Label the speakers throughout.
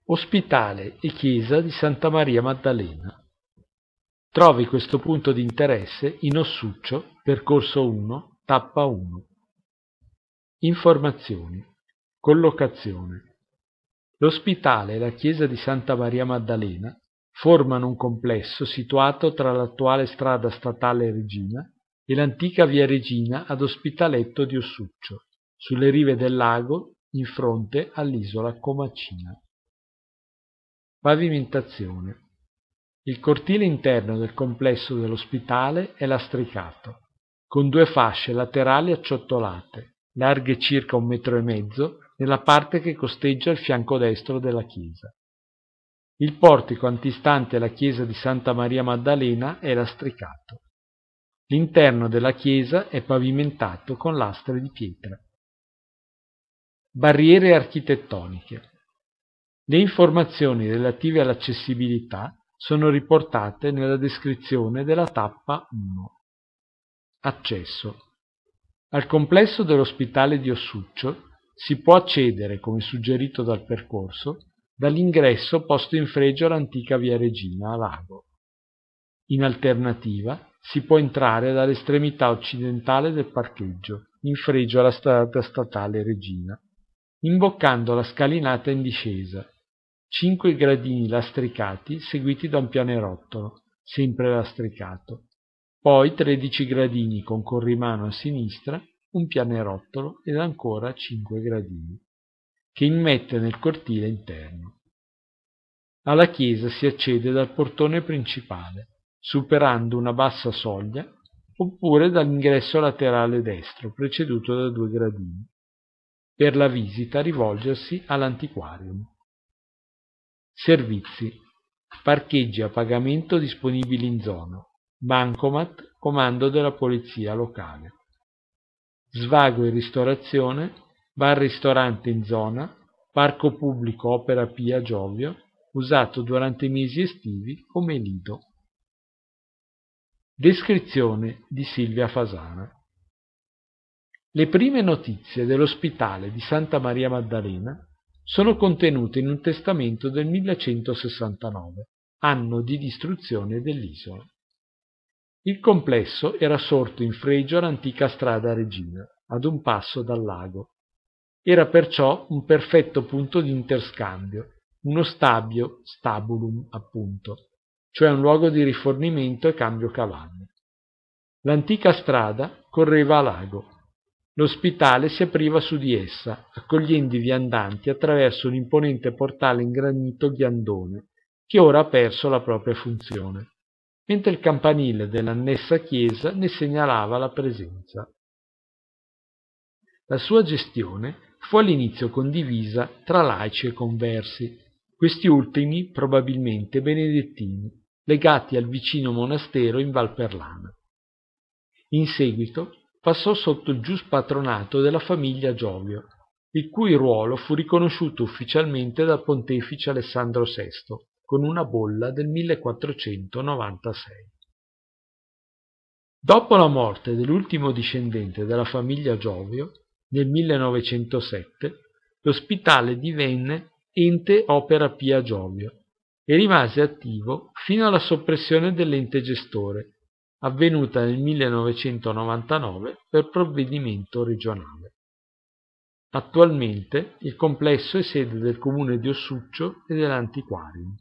Speaker 1: Ospitale e chiesa di Santa Maria Maddalena. Trovi questo punto di interesse in Ossuccio, percorso 1, tappa 1. Informazioni. Collocazione. L'ospitale e la chiesa di Santa Maria Maddalena formano un complesso situato tra l'attuale strada statale Regina e l'antica via Regina ad Ospitaletto di Ossuccio, sulle rive del lago in fronte all'isola Comacina. Pavimentazione. Il cortile interno del complesso dell'ospitale è lastricato, con due fasce laterali acciottolate, larghe circa 1,5 metri, nella parte che costeggia il fianco destro della chiesa. Il portico antistante la chiesa di Santa Maria Maddalena è lastricato. L'interno della chiesa è pavimentato con lastre di pietra. Barriere architettoniche. Le informazioni relative all'accessibilità sono riportate nella descrizione della tappa 1. Accesso. Al complesso dell'ospitale di Ossuccio si può accedere, come suggerito dal percorso, dall'ingresso posto in fregio all'antica via Regina a lago. In alternativa si può entrare dall'estremità occidentale del parcheggio, in fregio alla strada statale Regina, imboccando la scalinata in discesa. 5 gradini lastricati seguiti da un pianerottolo, sempre lastricato, poi 13 gradini con corrimano a sinistra, un pianerottolo ed ancora 5 gradini, che immette nel cortile interno. Alla chiesa si accede dal portone principale, superando una bassa soglia, oppure dall'ingresso laterale destro, preceduto da 2 gradini. Per la visita rivolgersi all'antiquarium. Servizi. Parcheggi a pagamento disponibili in zona. Bancomat, comando della polizia locale. Svago e ristorazione, bar-ristorante in zona, parco pubblico Opera Pia Giovio, usato durante i mesi estivi come lido. Descrizione di Silvia Fasana. Le prime notizie dell'ospitale di Santa Maria Maddalena sono contenute in un testamento del 1169, anno di distruzione dell'isola. Il complesso era sorto in fregio all'antica strada Regina, ad un passo dal lago. Era perciò un perfetto punto di interscambio, uno stabio, stabulum appunto, cioè un luogo di rifornimento e cambio cavalli. L'antica strada correva a lago. L'ospitale si apriva su di essa, accogliendo i viandanti attraverso un imponente portale in granito ghiandone, che ora ha perso la propria funzione, mentre il campanile dell'annessa chiesa ne segnalava la presenza. La sua gestione fu all'inizio condivisa tra laici e conversi, questi ultimi probabilmente benedettini, legati al vicino monastero in Valperlana. In seguito passò sotto il giuspatronato della famiglia Giovio, il cui ruolo fu riconosciuto ufficialmente dal pontefice Alessandro VI con una bolla del 1496. Dopo la morte dell'ultimo discendente della famiglia Giovio, nel 1907, l'ospitale divenne ente Opera Pia Giovio e rimase attivo fino alla soppressione dell'ente gestore, avvenuta nel 1999 per provvedimento regionale. Attualmente il complesso è sede del comune di Ossuccio e dell'antiquarium.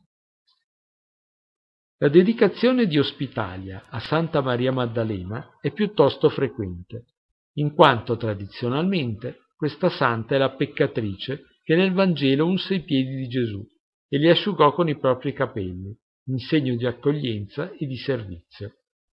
Speaker 1: La dedicazione di Ospitalia a Santa Maria Maddalena è piuttosto frequente, in quanto tradizionalmente questa santa è la peccatrice che nel Vangelo unse i piedi di Gesù e li asciugò con i propri capelli, in segno di accoglienza e di servizio.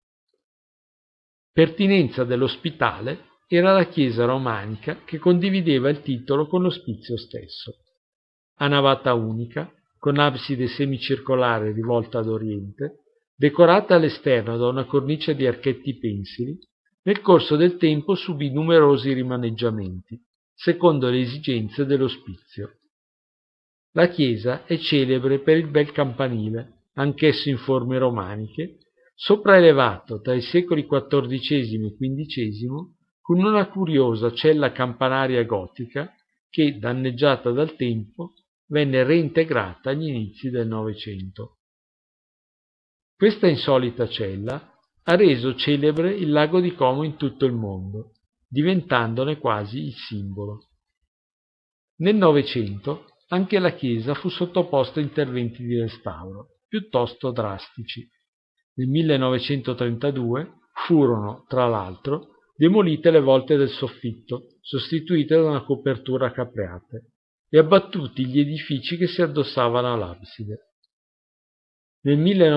Speaker 1: Pertinenza dell'ospitale era la chiesa romanica che condivideva il titolo con l'ospizio stesso. A navata unica, con abside semicircolare rivolta ad oriente, decorata all'esterno da una cornice di archetti pensili, nel corso del tempo subì numerosi rimaneggiamenti, secondo le esigenze dell'ospizio. La chiesa è celebre per il bel campanile, anch'esso in forme romaniche, sopraelevato tra i secoli XIV e XV, con una curiosa cella campanaria gotica che, danneggiata dal tempo, venne reintegrata agli inizi del Novecento. Questa insolita cella ha reso celebre il lago di Como in tutto il mondo, diventandone quasi il simbolo. Nel Novecento anche la chiesa fu sottoposta a interventi di restauro, piuttosto drastici. Nel 1932 furono, tra l'altro, demolite le volte del soffitto, sostituite da una copertura a capriate, e abbattuti gli edifici che si addossavano all'abside. Nel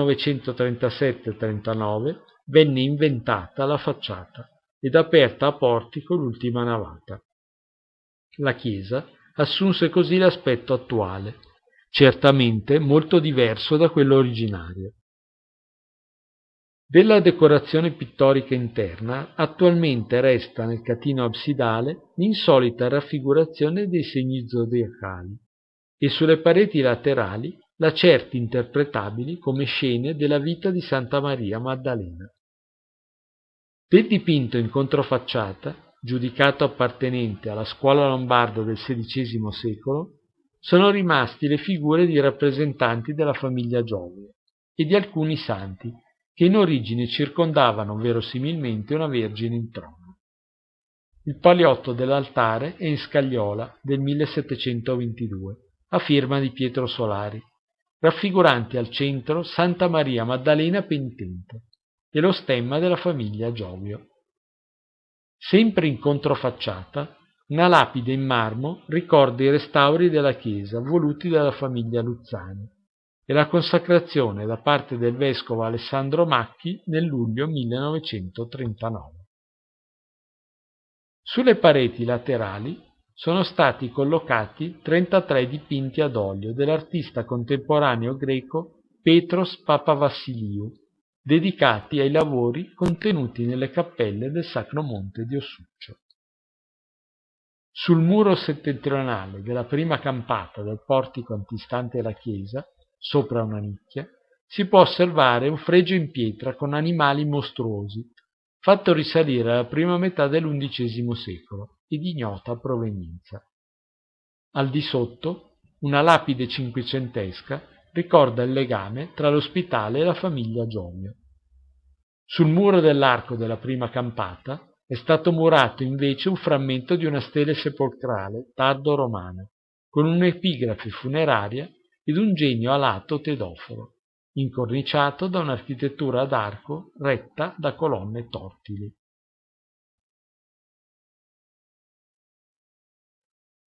Speaker 1: 1937-39 venne inventata la facciata ed aperta a portico l'ultima navata. La chiesa assunse così l'aspetto attuale, certamente molto diverso da quello originario. Della decorazione pittorica interna attualmente resta nel catino absidale l'insolita raffigurazione dei segni zodiacali e sulle pareti laterali lacerti interpretabili come scene della vita di Santa Maria Maddalena. Del dipinto in controfacciata, giudicato appartenente alla scuola lombarda del XVI secolo, sono rimasti le figure di rappresentanti della famiglia Giovio e di alcuni santi che in origine circondavano verosimilmente una Vergine in trono. Il paliotto dell'altare è in scagliola del 1722, a firma di Pietro Solari, raffiguranti al centro Santa Maria Maddalena Penitente e lo stemma della famiglia Giovio. Sempre in controfacciata, una lapide in marmo ricorda i restauri della chiesa voluti dalla famiglia Luzzani e la consacrazione da parte del vescovo Alessandro Macchi nel luglio 1939. Sulle pareti laterali sono stati collocati 33 dipinti ad olio dell'artista contemporaneo greco Petros Papavassiliou, dedicati ai lavori contenuti nelle cappelle del Sacro Monte di Ossuccio. Sul muro settentrionale della prima campata del portico antistante la chiesa, sopra una nicchia, si può osservare un fregio in pietra con animali mostruosi, fatto risalire alla prima metà dell'XI secolo e di ignota provenienza. Al di sotto, una lapide cinquecentesca ricorda il legame tra l'ospitale e la famiglia Giovio. Sul muro dell'arco della prima campata è stato murato invece un frammento di una stele sepolcrale tardo-romana, con un'epigrafe funeraria ed un genio alato tedoforo, incorniciato da un'architettura ad arco retta da colonne tortili.